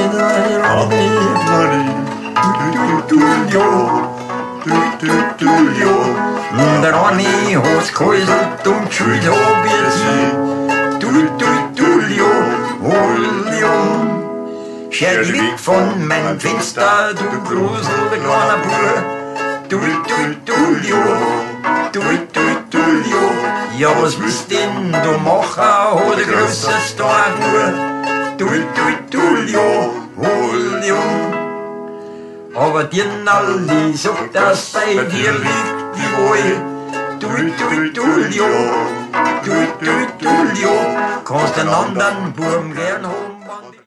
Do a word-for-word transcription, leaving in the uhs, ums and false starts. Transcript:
Der Ronny hat's gehäuselt und geschult hab ich sie. Du, du, Tulio, Julio. Schau dich weg von meinem Fenster, du Grusel, kleiner Bub. Du, du, Tulio, du, du, Tulio. Ja, was willst denn du machen, hat ein größer Star nur. Du, du, Tulio, Julio. Aber dir Nalli sagt, dass bei dir liegt die Wahl. Du, du, Tulio, du, du, Tulio. Kannst den anderen Burm gern haben.